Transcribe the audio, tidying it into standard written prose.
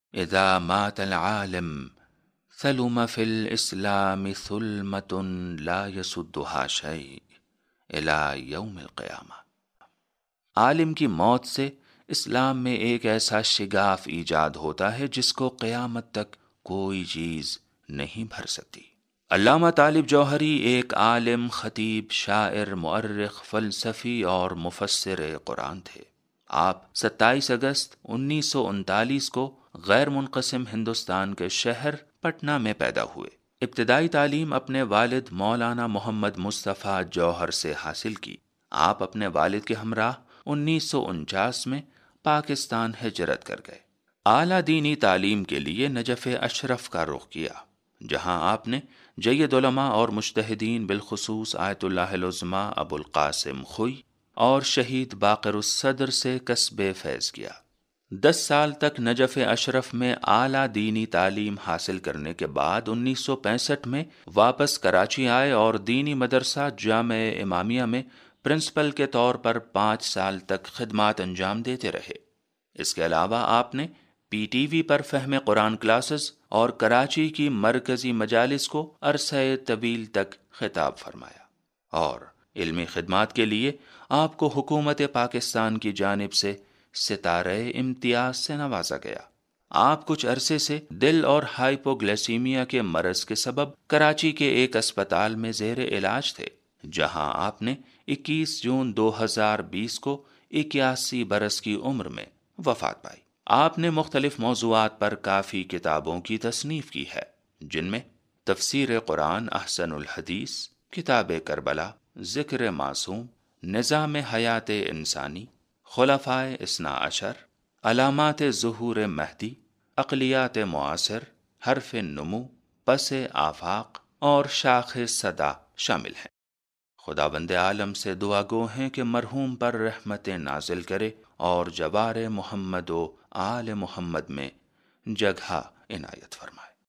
اذا مات العالم ثلم فی الاسلام ثلمة لا یسدها شیء الی یوم القیامہ۔ عالم کی موت سے اسلام میں ایک ایسا شگاف ایجاد ہوتا ہے جس کو قیامت تک کوئی چیز نہیں بھر سکتی۔ علامہ طالب جوہری ایک عالم، خطیب، شاعر، مؤرخ، فلسفی اور مفسر قرآن تھے۔ آپ 27 اگست 1939 کو غیر منقسم ہندوستان کے شہر پٹنہ میں پیدا ہوئے۔ ابتدائی تعلیم اپنے والد مولانا محمد مصطفیٰ جوہر سے حاصل کی۔ آپ اپنے والد کے ہمراہ 1949 میں پاکستان ہجرت کر گئے۔ اعلیٰ دینی تعلیم کے لیے نجف اشرف کا رخ کیا، جہاں آپ نے جید علماء اور مجتہدین بالخصوص آیت اللہ العظمیٰ ابو القاسم خوئی اور شہید باقر الصدر سے کسب فیض کیا۔ 10 سال تک نجف اشرف میں اعلیٰ دینی تعلیم حاصل کرنے کے بعد 1965 میں واپس کراچی آئے اور دینی مدرسہ جامع امامیہ میں پرنسپل کے طور پر 5 سال تک خدمات انجام دیتے رہے۔ اس کے علاوہ آپ نے پی ٹی وی پر فہم قرآن کلاسز اور کراچی کی مرکزی مجالس کو عرصہ طویل تک خطاب فرمایا، اور علمی خدمات کے لیے آپ کو حکومت پاکستان کی جانب سے ستارہ امتیاز سے نوازا گیا۔ آپ کچھ عرصے سے دل اور ہائپوگلیسیمیا کے مرض کے سبب کراچی کے ایک اسپتال میں زیر علاج تھے، جہاں آپ نے 21 جون 2020 کو 81 برس کی عمر میں وفات پائی۔ آپ نے مختلف موضوعات پر کافی کتابوں کی تصنیف کی ہے، جن میں تفسیر قرآن احسن الحدیث، کتاب کربلا، ذکر معصوم، نظام حیات انسانی، خلفائے اثنا عشر، علامات ظہور مہدی، عقلیات معاصر، حرف نمو، پس آفاق اور شاخ صدا شامل ہیں۔ خداوند عالم سے دعا گو ہیں کہ مرحوم پر رحمتیں نازل کرے اور جوار محمد و آل محمد میں جگہ عنایت فرمائے۔